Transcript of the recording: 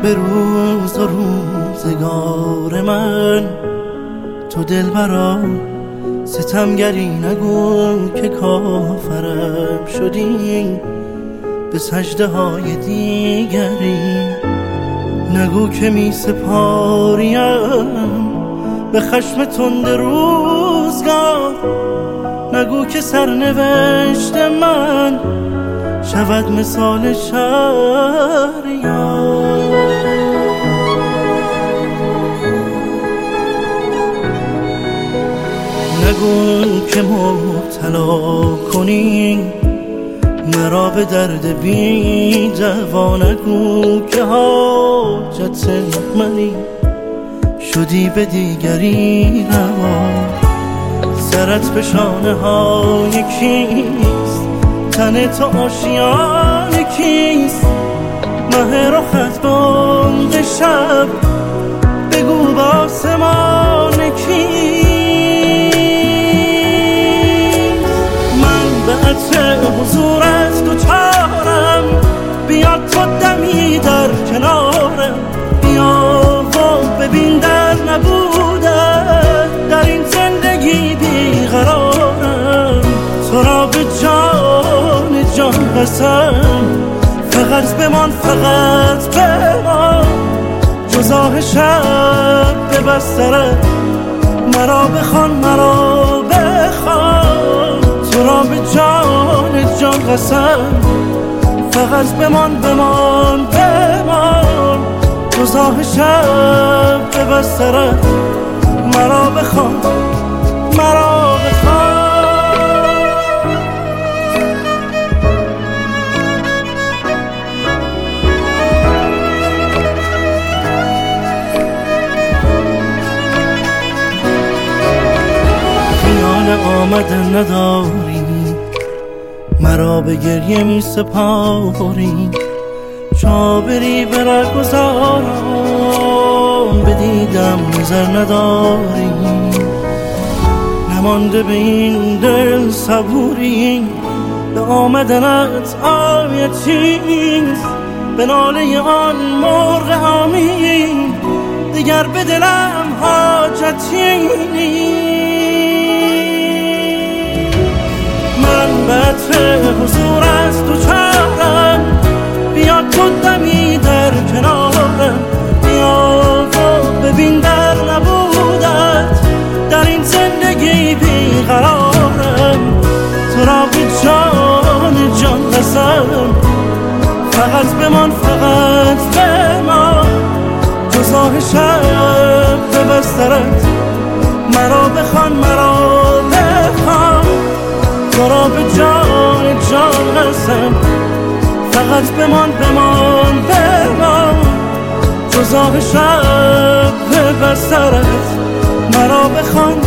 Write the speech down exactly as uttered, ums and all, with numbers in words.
به روز و روزگار من. تو دلبرا ستمگری نگو که کافرم شدی به سجده های دیگری. نگو که می سپاریم به خشم تند روزگار. نگو که سرنوشت من شود مثال شهریار. نگو که مبتلا کنی مرا به درد بی دوا. نگو که حاجت منی شدی به دیگری روا. سرت به شانه های کیست؟ تن تو آشیان کیست؟ مه رخت بانگ شب بگو به آسمان کیست؟ من به عطر حضورت دوچارم، بیا تو دمی در کنارم. بیا و ببین در نبودت در این زندگی بیقرارم. تو را به جان جان قسم فقط بمان، فقط بمان. جز آه شب به بسترت مرا بخوان، مرا بخوان. تو را به جان جان قسم فقط بمان، بمان، بمان. جز آه شب به بسترت مرا بخوان، مرا بخوان. آمدن نداری مرا به گریه می سپاری. چابری بر گذارم بدیدم نظر نداری. نمانده به این دل صبوری به آمدنت آیتیست. به ناله آن مرغ آمین دیگر به دلم حاجتی نیست. من به عطر حضورت دوچارم، بیا تو دمی در کنارم. بیا و ببین در نبودت در این زندگی بیقرارم. تو را به جان جان قسم فقط بمان، فقط بمان. جز آه شب به بسترت مرا بخوان، مرا بخوان. تو را به جان جان قسم فقط بمان، بمان، بمان. جز آه شب به بسترت مرا بخوان،